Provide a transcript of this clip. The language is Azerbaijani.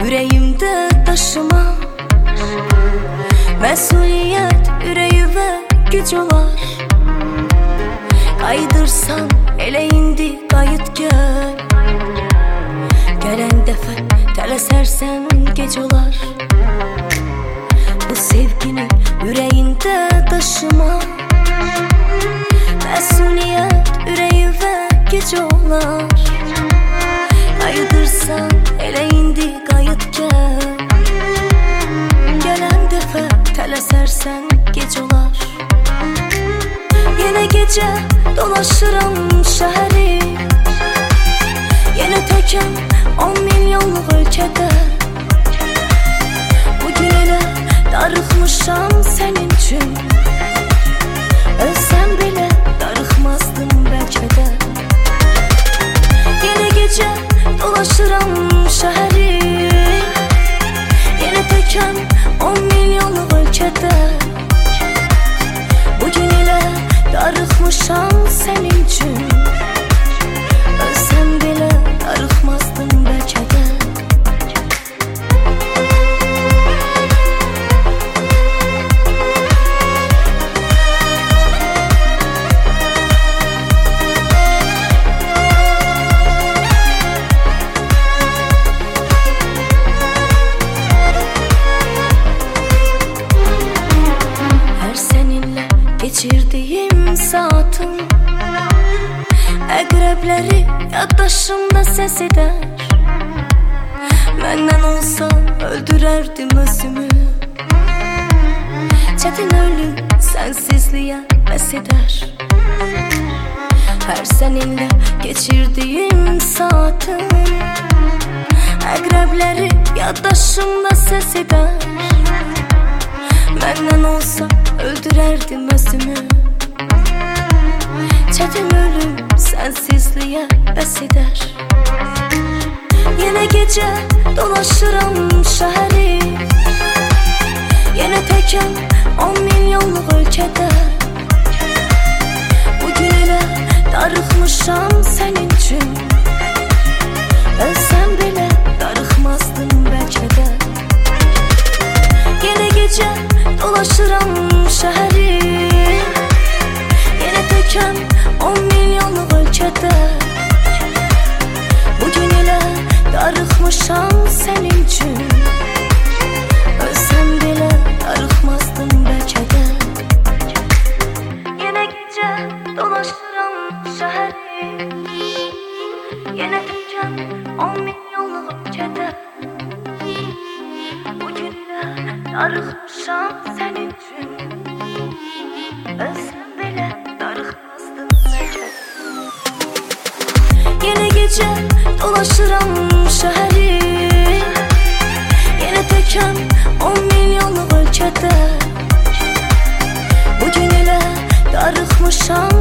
ürəyimdə daşıma. Məsuliyyət ürəyimə güc olar. Qaydırsan elə indi qayıt gəl. Gələn dəfə tələsərsən gec olar. Bu sevgini ürəyində daşıma. Məsuliyyət ürəyimə güc olar. Qaydırsan elə indi qayıt gəl. Gələn dəfə tələsərsən gec olar. Yenə gecə dolaşıram şəhəri. Yenə təkəm 10 milyonluq ölkədə. Bugün elə darıxmışam sənin üçün. Ölsəm belə darıxmazdım bəlkə də. Yenə gecə dolaşıram şəhəri. Yenə təkəm 10 milyonluq ölkədə. Bugün elə darıxmışam sənin üçün. Ölsəm belə darıxmazdım bəlkə də. Geçirdiyim saatım əqrəbləri yaddaşımda səs edər. Məndən olsa öldürərdim özümü. Çətin ölüm sənsizliyə bəs edər. Hər səninlə geçirdiyim saatım əqrəbləri yaddaşımda səs edər. Məndən olsa öldürərdim özümü. Çətin ölüm sənsizliyə bəs edər. Yenə gecə dolaşıram şəhəri. Yenə təkəm 10 milyonluq ölkədə. Bugün elə darıxmışam sənin üçün. Ölsəm belə darıxmazdım bəlkə də. Yenə gecə dolaşıram şəhəri. Yenə təkəm 10 milyonluq ölkədə. Bugün elə darıxmışam sənin üçün. Ölsəm belə darıxmazdım bəlkə də. Yenə gecə dolaşıram şəhəri. Yenə təkəm 10 milyonluq ölkədə. Bugün elə darıxmışam sənin üçün. Ölsəm belə darıxmazdım bəlkə də. Yenə gecə dolaşıram şəhəri. Yenə təkəm 10 milyonluq ölkədə. Bugün elə darıxmışam